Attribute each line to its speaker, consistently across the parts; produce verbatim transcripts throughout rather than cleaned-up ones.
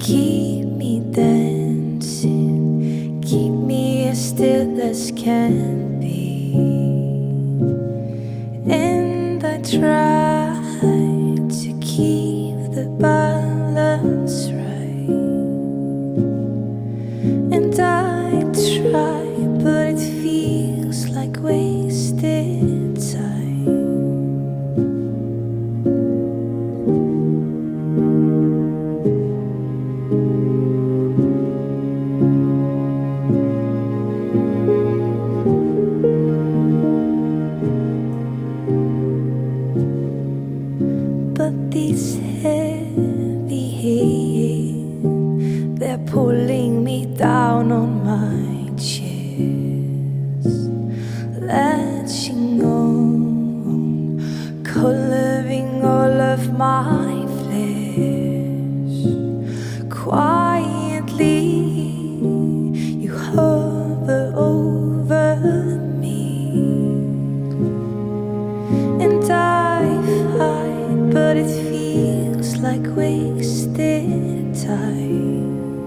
Speaker 1: Keep me dancing, keep me as still as can be. And I try to keep the balance right. And I try, but it feels like wasted time. But these heavy hands, they're pulling me down on my chest, latching on, coloring all of my flesh. Quietly, you hover over me, and I fight, but it feels like wasted time.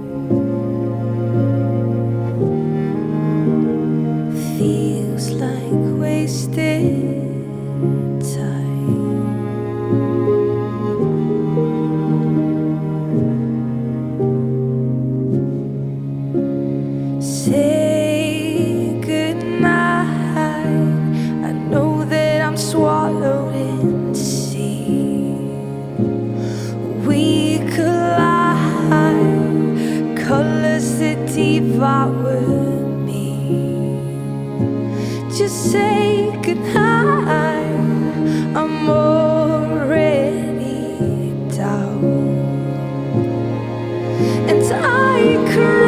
Speaker 1: Feels like wasted time. Say goodnight. I know that I'm swallowed in sea. We collide, colors that devour me. Just say goodnight, I'm already down. And I cry.